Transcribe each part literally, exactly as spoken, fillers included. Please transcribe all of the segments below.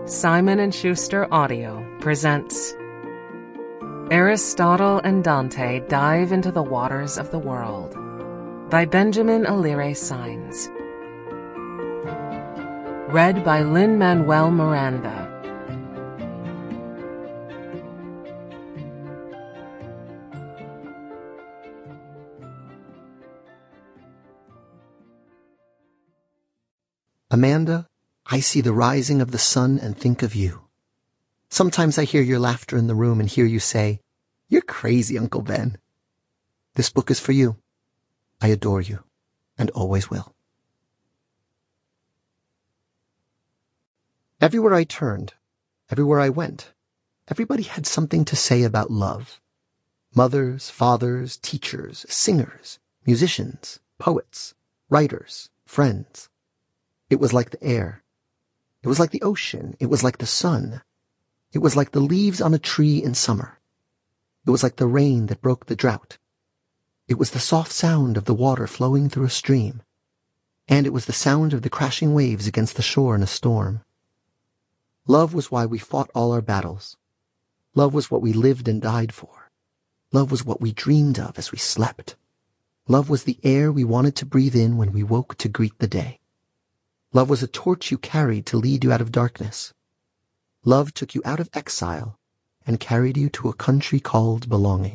Simon and Schuster Audio presents Aristotle and Dante Dive into the Waters of the World by Benjamin Alire Saenz. Read by Lin-Manuel Miranda. Amanda, I see the rising of the sun and think of you. Sometimes I hear your laughter in the room and hear you say, "You're crazy, Uncle Ben." This book is for you. I adore you, and always will. Everywhere I turned, everywhere I went, everybody had something to say about love. Mothers, fathers, teachers, singers, musicians, poets, writers, friends. It was like the air. It was like the ocean. It was like the sun. It was like the leaves on a tree in summer. It was like the rain that broke the drought. It was the soft sound of the water flowing through a stream. And it was the sound of the crashing waves against the shore in a storm. Love was why we fought all our battles. Love was what we lived and died for. Love was what we dreamed of as we slept. Love was the air we wanted to breathe in when we woke to greet the day. Love was a torch you carried to lead you out of darkness. Love took you out of exile and carried you to a country called belonging.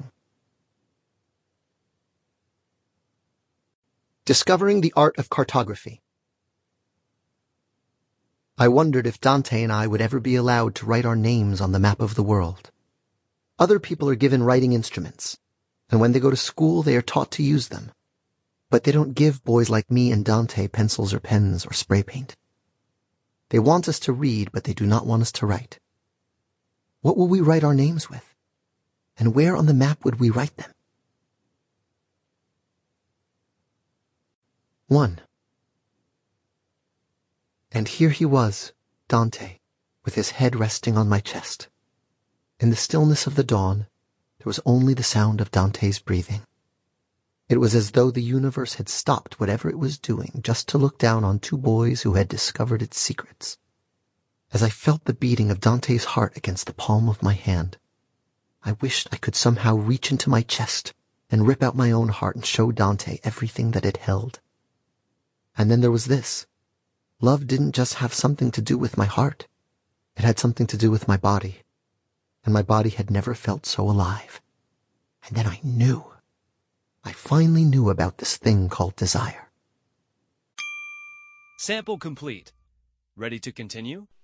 Discovering the Art of Cartography. I wondered if Dante and I would ever be allowed to write our names on the map of the world. Other people are given writing instruments, and when they go to school they are taught to use them. But they don't give boys like me and Dante pencils or pens or spray paint. They want us to read, but they do not want us to write. What will we write our names with? And where on the map would we write them? One. And here he was, Dante, with his head resting on my chest. In the stillness of the dawn, there was only the sound of Dante's breathing. It was as though the universe had stopped whatever it was doing just to look down on two boys who had discovered its secrets. As I felt the beating of Dante's heart against the palm of my hand, I wished I could somehow reach into my chest and rip out my own heart and show Dante everything that it held. And then there was this. Love didn't just have something to do with my heart. It had something to do with my body. And my body had never felt so alive. And then I knew. I finally knew about this thing called desire. Sample complete. Ready to continue?